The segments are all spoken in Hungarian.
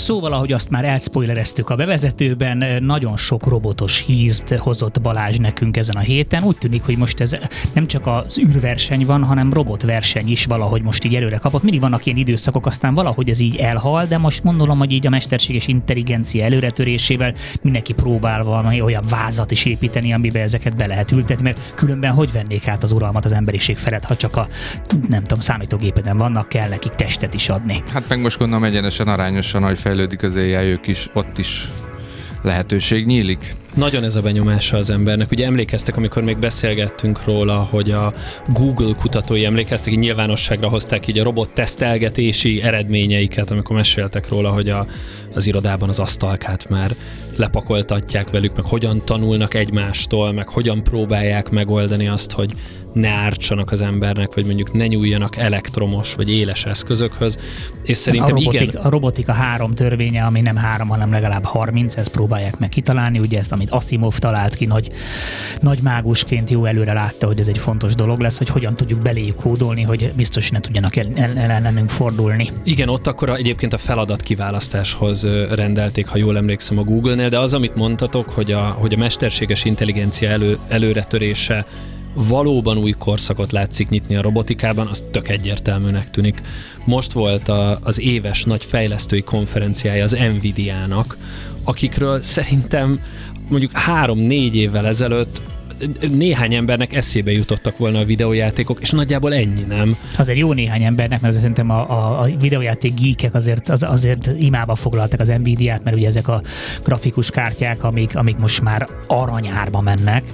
Szóval, ahogy azt már elspoilereztük a bevezetőben, nagyon sok robotos hírt hozott Balázs nekünk ezen a héten. Úgy tűnik, hogy most ez nem csak az űrverseny van, hanem robotverseny is valahogy most így előre kapott. Mindig vannak ilyen időszakok, aztán valahogy ez így elhal, de most gondolom, hogy így a mesterséges intelligencia előretörésével mindenki próbál valami olyan vázat is építeni, amiben ezeket be lehet ültetni, mert különben hogy vennék át az uralmat az emberiség felett, ha csak a, nem tudom, számítógépeden vannak, kell nekik testet is adni. Hát meg most gondolom egyenesen arányosan, ahogy fejlődik az AI, ők is, ott is lehetőség nyílik. Nagyon ez a benyomása az embernek. Ugye emlékeztek, amikor még beszélgettünk róla, hogy a Google kutatói emlékeztek, így nyilvánosságra hozták így a robot tesztelgetési eredményeiket, amikor meséltek róla, hogy az irodában az asztalkát már lepakoltatják velük, meg hogyan tanulnak egymástól, meg hogyan próbálják megoldani azt, hogy ne ártsanak az embernek, vagy mondjuk ne nyúljanak elektromos vagy éles eszközökhöz. És szerintem a robotika 3 törvénye, ami nem 3, hanem legalább 30, ezt próbálják meg kitalálni, ugye ezt, amit Asimov talált ki, nagy mágusként jó előre látta, hogy ez egy fontos dolog lesz, hogy hogyan tudjuk beléjük kódolni, hogy biztos ne tudjanak ellenünk fordulni. Igen, ott akkor egyébként a feladat kiválasztáshoz rendelték, ha jól emlékszem, a Google-nél, de az, amit mondtatok, hogy a mesterséges intelligencia előretörése valóban új korszakot látszik nyitni a robotikában, az tök egyértelműnek tűnik. Most volt az éves nagy fejlesztői konferenciája az Nvidia-nak, akikről szerintem mondjuk 3-4 évvel ezelőtt néhány embernek eszébe jutottak volna a videójátékok, és nagyjából ennyi, nem? Azért jó néhány embernek, mert szerintem a videójáték geekek azért imába foglaltak az Nvidia-t, mert ugye ezek a grafikus kártyák, amik most már aranyárba mennek,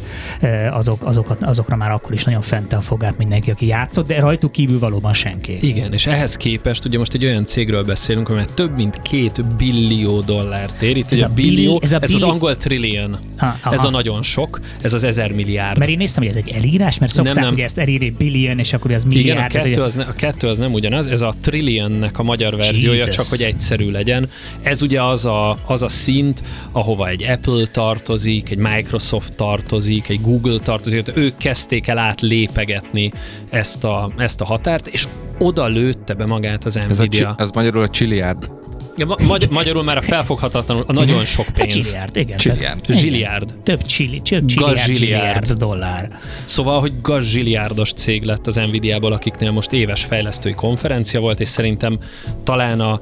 azokra már akkor is nagyon fenttel fogják mindenki, aki játszott, de rajtuk kívül valóban senki. Igen, és ehhez képest ugye most egy olyan cégről beszélünk, amely több mint $2 billió ér. Itt ez a billió, ez az angol trillion. Ez a nagyon sok, ez az 1000 milliárd. Mert én néztem, hogy ez egy elírás, mert szokták ugye ezt elírni billion, és akkor ez milliárd. Igen, a kettő az nem ugyanaz, ez a trillionnek a magyar verziója, Jesus. Csak hogy egyszerű legyen. Ez ugye az a szint, ahova egy Apple tartozik, egy Microsoft tartozik, egy Google tartozik, ők kezdték el átlépegetni ezt a határt, és oda lőtte be magát az Nvidia. Ez magyarul a csilliárd. Ja, magyarul már a felfoghatatlanul a nagyon sok pénz. Csilliárd, igen. Zsiliárd. Több csilliárd dollár. Szóval, hogy gazzsiliárdos cég lett az Nvidiából, akiknél most éves fejlesztői konferencia volt, és szerintem talán a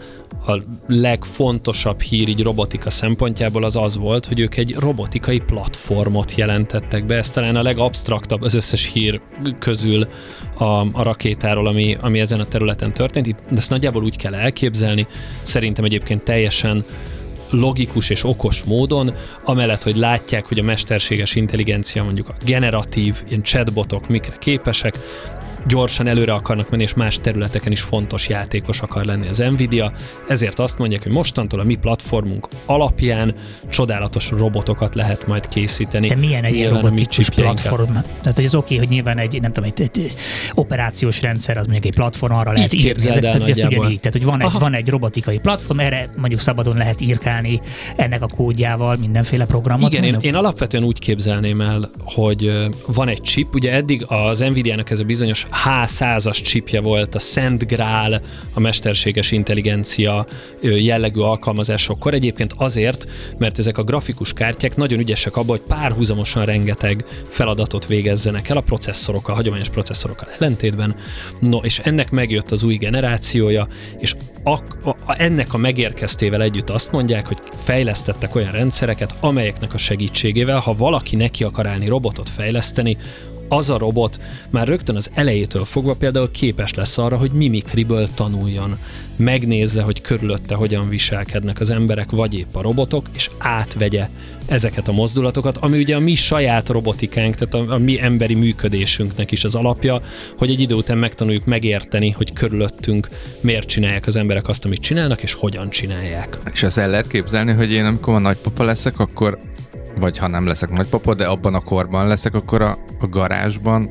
legfontosabb hír így robotika szempontjából az volt, hogy ők egy robotikai platformot jelentettek be. Ez talán a legabsztraktabb az összes hír közül a rakétáról, ami ezen a területen történt. De ezt nagyjából úgy kell elképzelni, szerintem egyébként teljesen logikus és okos módon, amellett, hogy látják, hogy a mesterséges intelligencia, mondjuk a generatív, ilyen chatbotok mikre képesek, gyorsan előre akarnak menni, és más területeken is fontos játékos akar lenni az Nvidia, ezért azt mondják, hogy mostantól a mi platformunk alapján csodálatos robotokat lehet majd készíteni. De milyen egy robotikus platform? Tehát, hogy az oké, hogy nyilván egy operációs rendszer, az mondjuk egy platform, arra lehet írni. Tehát, hogy van egy robotikai platform, erre mondjuk szabadon lehet írkálni ennek a kódjával mindenféle programot. Igen, én alapvetően úgy képzelném el, hogy van egy chip, ugye eddig az Nvidia-nak ez a bizonyos H100-as chipje volt, a Szent Grál, a mesterséges intelligencia jellegű alkalmazásokkor. Egyébként azért, mert ezek a grafikus kártyák nagyon ügyesek abban, hogy párhuzamosan rengeteg feladatot végezzenek el a processzorokkal, a hagyományos processzorokkal ellentétben. No, és ennek megjött az új generációja, és ennek a megérkeztével együtt azt mondják, hogy fejlesztettek olyan rendszereket, amelyeknek a segítségével, ha valaki neki akar állni robotot fejleszteni, az a robot már rögtön az elejétől fogva például képes lesz arra, hogy mimikriből tanuljon, megnézze, hogy körülötte hogyan viselkednek az emberek, vagy épp a robotok, és átvegye ezeket a mozdulatokat, ami ugye a mi saját robotikánk, tehát a mi emberi működésünknek is az alapja, hogy egy idő után megtanuljuk megérteni, hogy körülöttünk miért csinálják az emberek azt, amit csinálnak, és hogyan csinálják. És ezt el lehet képzelni, hogy én amikor a nagypapa leszek, akkor vagy ha nem leszek nagypapa, de abban a korban leszek, akkor a garázsban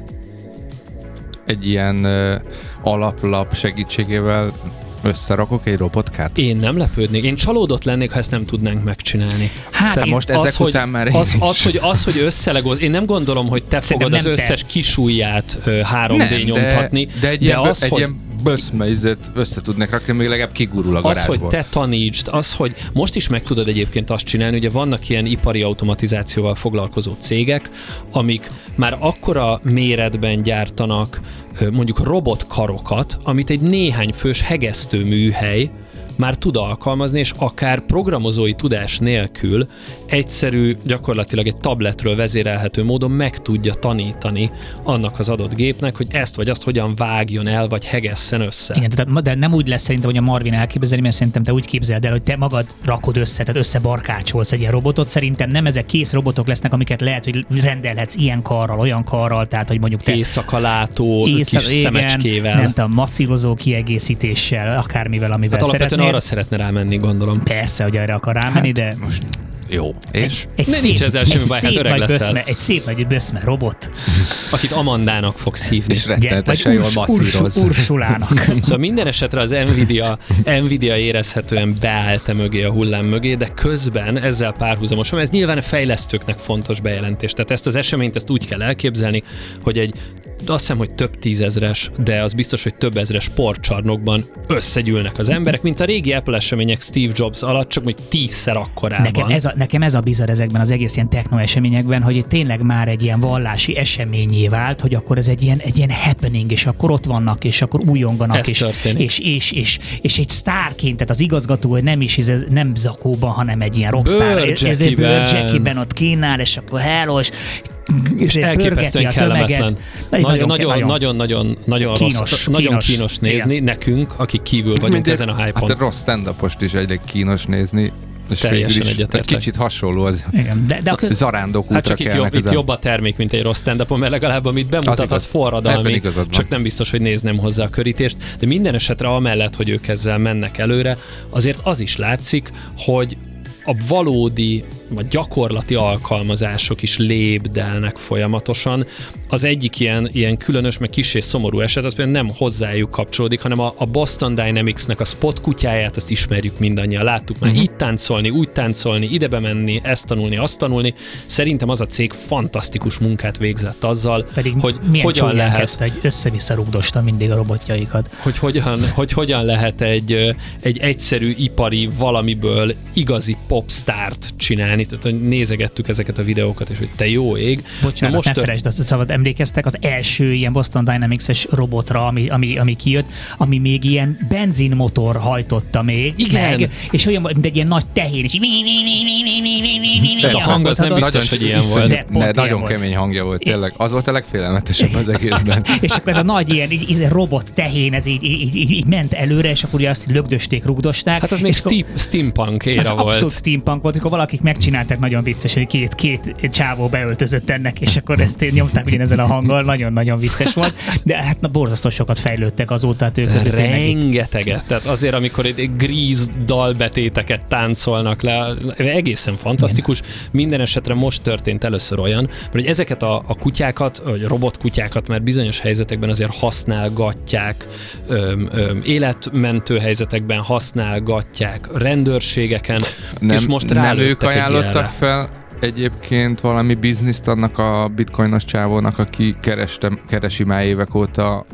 egy ilyen alaplap segítségével összerakok egy robotkát? Én nem lepődnék. Én csalódott lennék, ha ezt nem tudnánk megcsinálni. Hát most ezek után már az, hogy összelegolsz. Én nem gondolom, hogy te fogod az összes kisujját 3D nyomtatni. De egy ilyen böszme össze tudnak rakni, még legalább kigurul a garázsból. Az, hogy te tanítsd, az, hogy most is meg tudod egyébként azt csinálni, ugye vannak ilyen ipari automatizációval foglalkozó cégek, amik már akkora méretben gyártanak mondjuk robotkarokat, amit egy néhány fős hegesztő műhely már tud alkalmazni, és akár programozói tudás nélkül egyszerű, gyakorlatilag egy tabletről vezérelhető módon meg tudja tanítani annak az adott gépnek, hogy ezt vagy azt hogyan vágjon el, vagy hegesszen össze. Igen, de nem úgy lesz szerintem, hogy a Marvin elképzelni, mert szerintem te úgy képzeld el, hogy te magad rakod össze, tehát összebarkácsolsz egy ilyen robotot. Szerintem nem ezek kész robotok lesznek, amiket lehet, hogy rendelhetsz ilyen karral, olyan karral, tehát hogy mondjuk te éjszakalátó, kis szemecskével. Nem tudom, masszírozó kiegészítéssel, akármivel, amivel szeretnél. Arra szeretne rámenni, gondolom. Persze, hogy erre akar rámenni, de... Most jó. És? Nincs ezzel semmi baj, hát öreg leszel. Egy szép nagy böszme robot. Akit Amandának fogsz hívni. És rettenetesen jól masszíroz. Ursulának. Szóval minden esetre az Nvidia érezhetően beállt mögé, a hullám mögé, de közben ezzel párhuzamosan, ez nyilván a fejlesztőknek fontos bejelentés. Tehát ezt az eseményt úgy kell elképzelni, hogy azt hiszem, hogy több tízezres, de az biztos, hogy több ezres sportcsarnokban összegyűlnek az emberek, mint a régi Apple események Steve Jobs alatt, csak hogy 10-szer akkorában. Nekem ez a bizarr ezekben az egész ilyen techno eseményekben, hogy tényleg már egy ilyen vallási eseményé vált, hogy akkor ez egy ilyen happening, és akkor ott vannak, és akkor újonganak, és egy sztárként, tehát az igazgató, hogy nem zakóban, hanem egy ilyen rockstar, ez egy bőrcsekiben ott kínál, és akkor hello, és elképesztően kellemetlen. Nagyon kínos nézni, igen. Nekünk, akik kívül vagyunk ezen a hype-on. Hát a rossz stand-upost is egyre kínos nézni. És teljesen egyetértek. Kicsit hasonló az zarándok útra. Hát csak itt jobb a termék, mint egy rossz stand-upon, mert legalább amit bemutat, az forradalmi, csak nem biztos, hogy néznem hozzá a körítést. De minden esetre amellett, hogy ők ezzel mennek előre, azért az is látszik, hogy a valódi vagy gyakorlati alkalmazások is lépdelnek folyamatosan. Az egyik ilyen különös, meg kissé szomorú eset, az például nem hozzájuk kapcsolódik, hanem a Boston Dynamics-nek a spot kutyáját, azt ismerjük mindannyian. Láttuk már itt táncolni, úgy táncolni, ide bemenni, ezt tanulni, azt tanulni. Szerintem az a cég fantasztikus munkát végzett azzal, pedig hogy hogyan lehet... Hogy össze-vissza rugdosta mindig a robotjaikat. Hogy hogyan lehet egy egyszerű ipari valamiből igazi popstárt csinálni. Tehát, hogy nézegettük ezeket a videókat, és hogy te jó ég. Bocsánat, ne felejtsd azt, hogy emlékeztek az első ilyen Boston Dynamics-es robotra, ami kijött, ami még ilyen benzinmotor hajtotta még. Igen. Meg, és olyan, mint egy ilyen nagy tehén, és de a hang az nem biztos, hogy ilyen volt. Nagyon kemény hangja volt, tényleg. Az volt a legfélelmetesebb az egészben. És akkor ez a nagy ilyen robot tehén, ez így ment előre, és akkor ugye azt lögdösték, rugdosták. Hát az még steampunk éra volt. Abszolút steampunk volt, akkor valakik megcsinálták nagyon vicces, hogy két csávó beöltözött ennek, és akkor ezt nyomták ugyanezen a hanggal, nagyon-nagyon vicces volt, de hát borzasztó sokat fejlődtek azóta, ők között. Rengeteget, tehát azért, amikor egy Grease dalbetéteket táncolnak le, egészen fantasztikus. Minden esetre most történt először olyan, hogy ezeket a kutyákat, vagy robotkutyákat már bizonyos helyzetekben azért használgatják, életmentő helyzetekben használgatják, rendőrségeken, és most nem ők ajánlottak fel egyébként valami bizniszt annak a bitcoinos csávónak, aki keresi már évek óta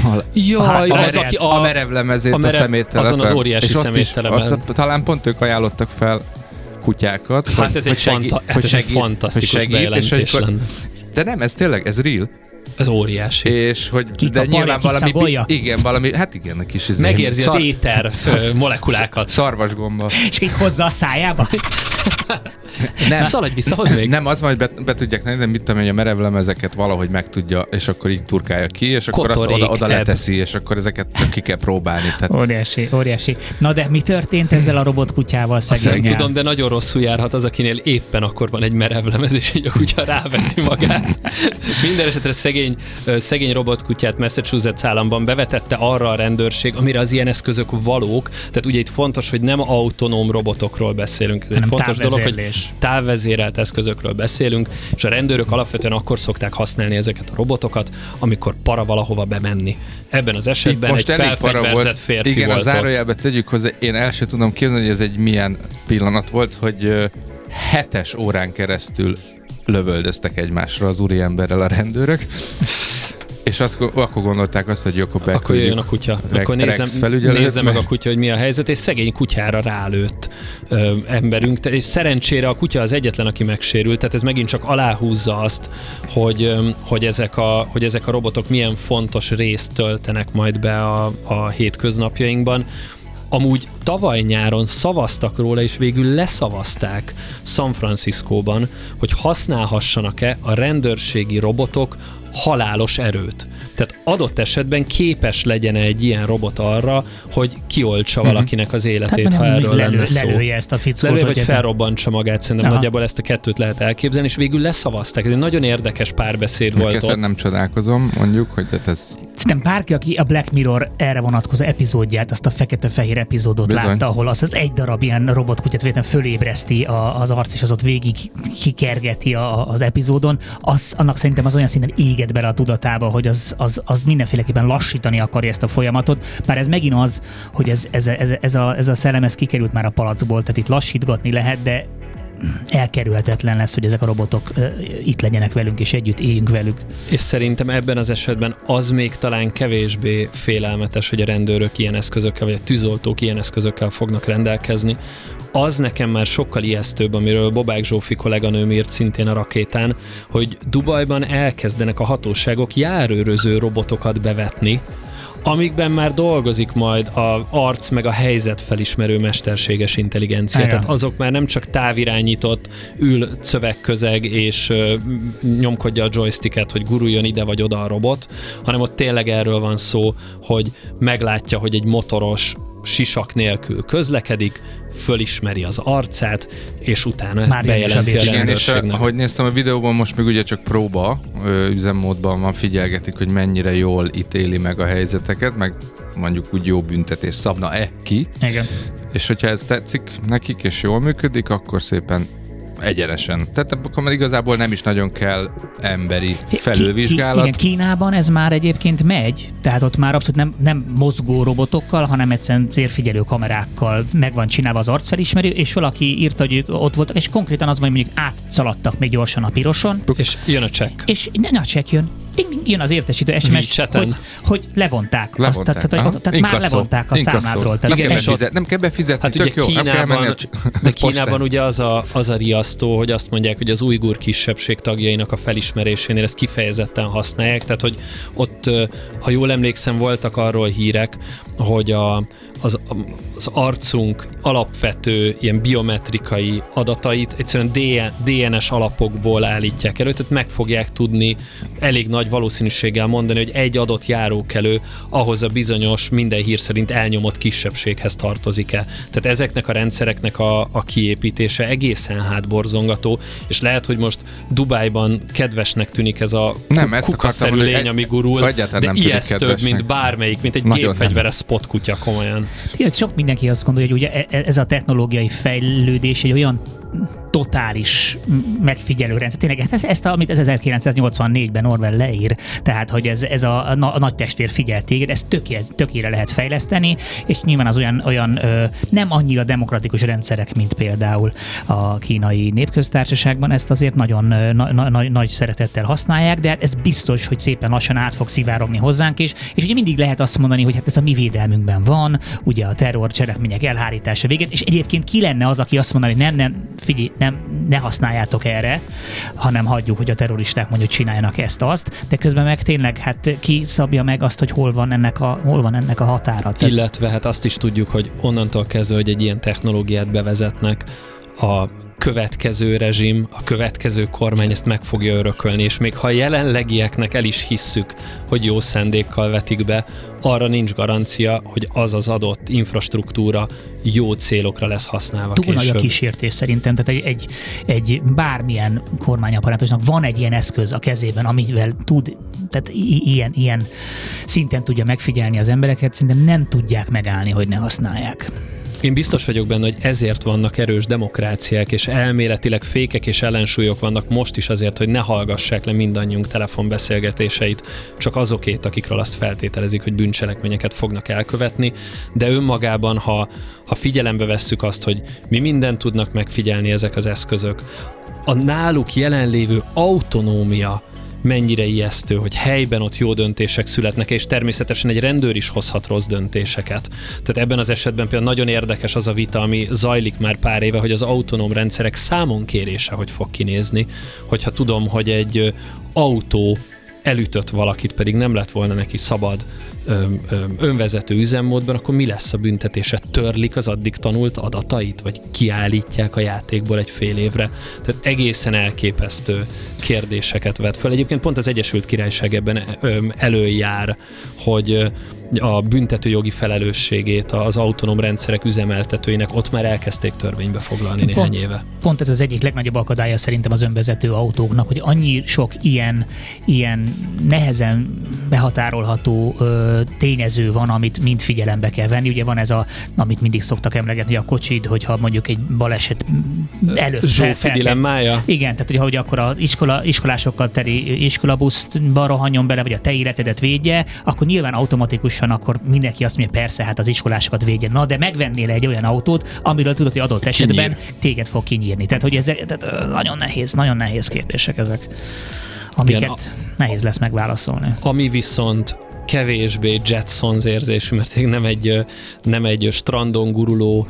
a merevlemezét, a szeméttelepet. Azon az óriási szeméttelepet. Talán pont ők ajánlottak fel kutyákat. Hát ez egy fantasztikus bejelentés lenne. De nem, ez tényleg, ez real. Ez óriási. És hogy de nyilván valami, igen, valami, hát igen, a kis megérzi az éter molekulákat. Szarvasgomba. És így hozza a szájába. Nem. Szaladj vissza, hozz még. Nem, az majd be tudják tenni, de mit tudom, hogy a merevlemezeket valahogy megtudja, és akkor így turkálja ki, és akkor azt oda leteszi, és akkor ezeket ki kell próbálni. Tehát... Óriási. Na de mi történt ezzel a robotkutyával szegényel? Tudom, de nagyon rosszul járhat az, akinél éppen akkor van egy merevlemez, és így a kutya ráveti magát. Minden esetre szegény robotkutyát Massachusetts államban bevetette arra a rendőrség, amire az ilyen eszközök valók. Tehát ugye itt fontos, hogy nem autonóm robotokról beszélünk. Ez egy fontos dolog, hogy távvezérelt eszközökről beszélünk, és a rendőrök alapvetően akkor szokták használni ezeket a robotokat, amikor para valahova bemenni. Ebben az esetben egy felfegyverzett férfi igen, volt ott. Igen, a zárójelbe tegyük hozzá, én el sem tudom képzelni, hogy ez egy milyen pillanat volt, hogy 7 órán keresztül lövöldöztek egymásra az úriemberrel a rendőrök, És akkor gondolták azt, hogy Joko beküldjük. Akkor jöjjön a kutya. Akkor nézze meg a kutya, hogy mi a helyzet, és szegény kutyára rálőtt emberünk. És szerencsére a kutya az egyetlen, aki megsérült, tehát ez megint csak aláhúzza azt, hogy ezek a robotok milyen fontos részt töltenek majd be a hétköznapjainkban. Amúgy tavaly nyáron szavaztak róla, és végül leszavazták San Franciscóban, hogy használhassanak-e a rendőrségi robotok halálos erőt. Tehát adott esetben képes legyen egy ilyen robot arra, hogy kioltsa valakinek az életét, ha erről lenne szó. Lelője ezt a fickót. Lelője, vagy felrobbantsa magát, szerintem nagyjából ezt a kettőt lehet elképzelni, és végül leszavazták. Ez egy nagyon érdekes párbeszéd volt ott. Nem csodálkozom, mondjuk, hogy ez... Szerintem bárki, aki a Black Mirror erre vonatkozó epizódját, azt a fekete-fehér epizódot látta, ahol az egy darab ilyen robotkutyát véletlenül fölébreszti az arc, és az ott végig kikergeti az epizódon, annak szerintem az olyan szinten éget bele a tudatába, hogy az mindenféleképpen lassítani akarja ezt a folyamatot. Bár ez megint az, hogy ez a szellem ez kikerült már a palacból, tehát itt lassítgatni lehet, de elkerülhetetlen lesz, hogy ezek a robotok itt legyenek velünk, és együtt éljünk velük. És szerintem ebben az esetben az még talán kevésbé félelmetes, hogy a rendőrök ilyen eszközökkel, vagy a tűzoltók ilyen eszközökkel fognak rendelkezni. Az nekem már sokkal ijesztőbb, amiről Bobák Zsófi kolléganőm írt szintén a Rakétán, hogy Dubajban elkezdenek a hatóságok járőröző robotokat bevetni, amikben már dolgozik majd az arc meg a helyzet felismerő mesterséges intelligencia. Tehát azok már nem csak távirányított, ül szövegközeg és nyomkodja a joysticket, hogy guruljon ide vagy oda a robot, hanem ott tényleg erről van szó, hogy meglátja, hogy egy motoros sisak nélkül közlekedik, fölismeri az arcát, és utána ezt bejelenti a rendőrségnek. Ahogy néztem a videóban, most még ugye csak próba üzemmódban van, figyelgetik, hogy mennyire jól ítéli meg a helyzeteket, meg mondjuk úgy jó büntetés szabna-e ki. Igen. És hogyha ez tetszik nekik, és jól működik, akkor szépen egyenesen. Tehát akkor már igazából nem is nagyon kell emberi felülvizsgálat. Igen, Kínában ez már egyébként megy, tehát ott már abszolút nem mozgó robotokkal, hanem egyszerűen térfigyelő kamerákkal meg van csinálva az arcfelismerő, és valaki írta, hogy ott voltak, és konkrétan az van, hogy mondjuk átszaladt még gyorsan a piroson. És jön a csekk. És a csekk jön. Jön az értesítő SMS, hogy levonták. Tehát már levonták a számládról. Nem kell befizetni, hát tök ugye jó. Kínában ugye az a riasztó, hogy azt mondják, hogy az ujgur kisebbség tagjainak a felismerésénél ezt kifejezetten használják. Tehát, hogy ott, ha jól emlékszem, voltak arról hírek, hogy az arcunk alapvető ilyen biometrikai adatait egyszerűen DNS alapokból állítják elő, tehát meg fogják tudni elég nagy valószínűséggel mondani, hogy egy adott járókelő ahhoz a bizonyos, minden hír szerint elnyomott kisebbséghez tartozik-e. Tehát ezeknek a rendszereknek a kiépítése egészen hátborzongató, és lehet, hogy most Dubájban kedvesnek tűnik ez a kukaszerű lény, ami gurul, de ijesztőbb, mint bármelyik, mint egy gépfegyveres spotkutya, komolyan. Sok mindenki azt gondolja, hogy ugye ez a technológiai fejlődés egy olyan totális megfigyelő rendszer. Tényleg ezt amit 1984-ben Orwell leír, tehát, hogy ez a nagy testvér figyel téged, ezt tökére lehet fejleszteni, és nyilván az olyan nem annyira demokratikus rendszerek, mint például a kínai népköztársaságban, ezt azért nagyon nagy szeretettel használják, de hát ez biztos, hogy szépen lassan át fog szivárogni hozzánk is, és ugye mindig lehet azt mondani, hogy hát ez a mi védelmünkben van, ugye a terrorcselekmények elhárítása végét, és egyébként ki lenne az, aki azt mondaná, hogy figyelj, ne használjátok erre, hanem hagyjuk, hogy a terroristák mondjuk csináljanak ezt-azt, de közben meg tényleg hát ki szabja meg azt, hogy hol van ennek a határa. Illetve hát azt is tudjuk, hogy onnantól kezdve, hogy egy ilyen technológiát bevezetnek, a következő rezsim, a következő kormány ezt meg fogja örökölni, és még ha a jelenlegieknek el is hisszük, hogy jó szándékkal vetik be, arra nincs garancia, hogy az adott infrastruktúra jó célokra lesz használva később. Túl nagy a kísértés szerintem, tehát egy bármilyen kormányapparátusnak van egy ilyen eszköz a kezében, amivel tud, tehát ilyen szinten tudja megfigyelni az embereket, szerintem nem tudják megállni, hogy ne használják. Én biztos vagyok benne, hogy ezért vannak erős demokráciák, és elméletileg fékek és ellensúlyok vannak most is azért, hogy ne hallgassák le mindannyiunk telefonbeszélgetéseit, csak azokét, akikről azt feltételezik, hogy bűncselekményeket fognak elkövetni, de önmagában, ha figyelembe vesszük azt, hogy mi mindent tudnak megfigyelni ezek az eszközök, a náluk jelenlévő autonómia mennyire ijesztő, hogy helyben ott jó döntések születnek, és természetesen egy rendőr is hozhat rossz döntéseket. Tehát ebben az esetben például nagyon érdekes az a vita, ami zajlik már pár éve, hogy az autonóm rendszerek számonkérése hogy fog kinézni, hogyha tudom, hogy egy autó elütött valakit, pedig nem lett volna neki szabad önvezető üzemmódban, akkor mi lesz a büntetése? Törlik az addig tanult adatait, vagy kiállítják a játékból egy fél évre? Tehát egészen elképesztő kérdéseket vet fel. Egyébként pont az Egyesült Királyság ebben előjár, hogy a büntetőjogi felelősségét az autonóm rendszerek üzemeltetőinek ott már elkezdték törvénybe foglalni néhány éve. Pont ez az egyik legnagyobb akadálya szerintem az önvezető autóknak, hogy annyi sok ilyen nehezen behatárolható tényező van, amit mind figyelembe kell venni. Ugye van ez amit mindig szoktak emlegetni, a kocsid, hogyha mondjuk egy baleset előtt Zsófi dilemmája? Igen, tehát hogy akkor az iskolásokkal teli iskolabuszba rohanjon bele, vagy a te életedet védje, akkor nyilván automatikusan akkor mindenki azt mondja, persze, hát az iskolásokat védje. Na, de megvennél egy olyan autót, amiről tudod, hogy adott esetben téged fog kinyírni. Tehát, hogy tehát nagyon nehéz kérdések ezek, amiket nehéz lesz megválaszolni. Ami viszont kevésbé Jetsons érzésű, mert nem egy strandon guruló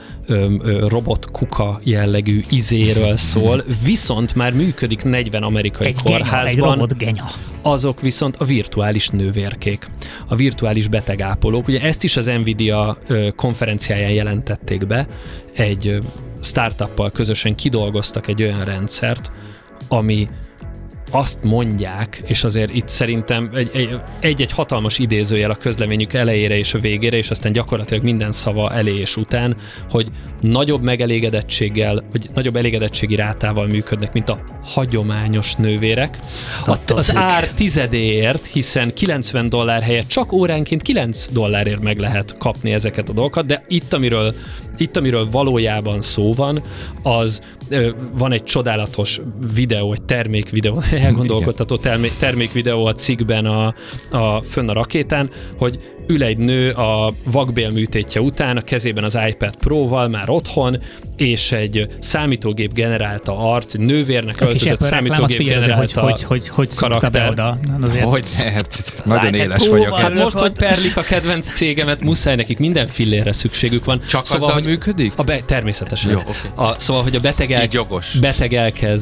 robotkuka jellegű izéről szól, viszont már működik 40 amerikai kórházban. Egy robotgenya. Azok viszont a virtuális nővérkék, a virtuális betegápolók. Ugye ezt is az Nvidia konferenciáján jelentették be, egy startuppal közösen kidolgoztak egy olyan rendszert, ami azt mondják, és azért itt szerintem egy hatalmas idézőjel a közleményük elejére és a végére, és aztán gyakorlatilag minden szava elé és után, hogy nagyobb megelégedettséggel, vagy nagyobb elégedettségi rátával működnek, mint a hagyományos nővérek. Az ár tizedéért, hiszen $90 helyett csak óránként $9 meg lehet kapni ezeket a dolgokat, de itt, amiről valójában szó van, az van egy csodálatos videó, egy termékvideó, elgondolkodtató termékvideó a cikkben fönn a rakétán, hogy ül egy nő a vakbélműtétje után, a kezében az iPad Pro-val már otthon, és egy számítógép generálta arc, nővérnek öltözött számítógép generálta karakter. Hogy nagyon éles vagyok. Hát most, hogy perlik a kedvenc cégemet, muszáj nekik minden fillérre szükségük van. Csak szóval, azzal működik? Természetesen. Jó, okay. Szóval, hogy a beteg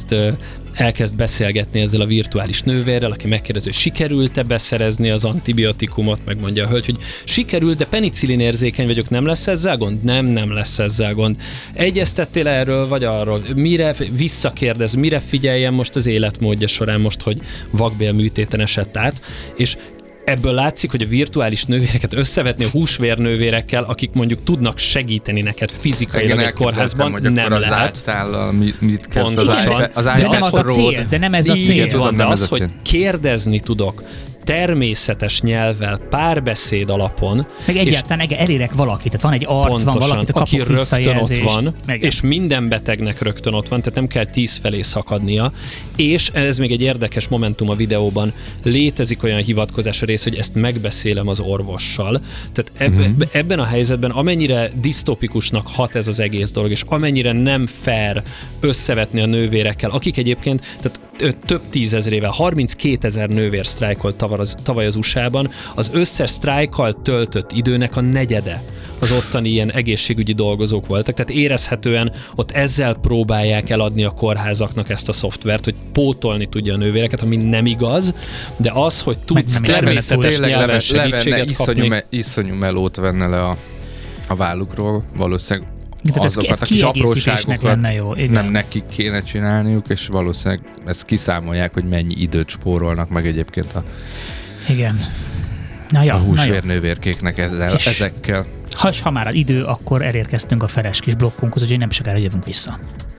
elkezd beszélgetni ezzel a virtuális nővérrel, aki megkérdezi, hogy sikerült-e beszerezni az antibiotikumot, megmondja a hölgy, hogy sikerült, de penicillin érzékeny vagyok, nem lesz ezzel gond? Nem lesz ezzel gond. Egyeztettél erről, vagy arról? Mire visszakérdez, mire figyeljen most az életmódja során most, hogy vakbélműtéten esett át, és ebből látszik, hogy a virtuális nővéreket összevetni a húsvérnővérekkel, akik mondjuk tudnak segíteni neked fizikailag egy kórházban, nem lehet. Mit kezd az de nem az a cél, de nem ez a cél. De az, hogy kérdezni tudok természetes nyelvvel, párbeszéd alapon. Meg egyáltalán elérek valakit, tehát van egy arc, pontosan, van valakit, aki rögtön ott van, meg. És minden betegnek rögtön ott van, tehát nem kell 10 felé szakadnia, és ez még egy érdekes momentum a videóban, létezik olyan hivatkozás a rész, hogy ezt megbeszélem az orvossal. Tehát ebben a helyzetben amennyire disztópikusnak hat ez az egész dolog, és amennyire nem fair összevetni a nővérekkel, akik egyébként, tehát több tízezrével, 32 000 nővér sztrájkolt tavaly az USA-ban, az összes sztrájkkal töltött időnek a negyede az ottani ilyen egészségügyi dolgozók voltak, tehát érezhetően ott ezzel próbálják eladni a kórházaknak ezt a szoftvert, hogy pótolni tudja a nővéreket, ami nem igaz, de az, hogy tudsz természetes nyelven segítséget kapni. Iszonyú melót venne le a vállukról, valószínűleg azokat a kis apróságokat lenne jó. Nem nekik kéne csinálniuk, és valószínűleg ezt kiszámolják, hogy mennyi időt spórolnak meg egyébként a húsvérnővérkéknek ezekkel. Ha már az idő, akkor elérkeztünk a feles kis blokkunkhoz, úgyhogy nem sokára jövünk vissza.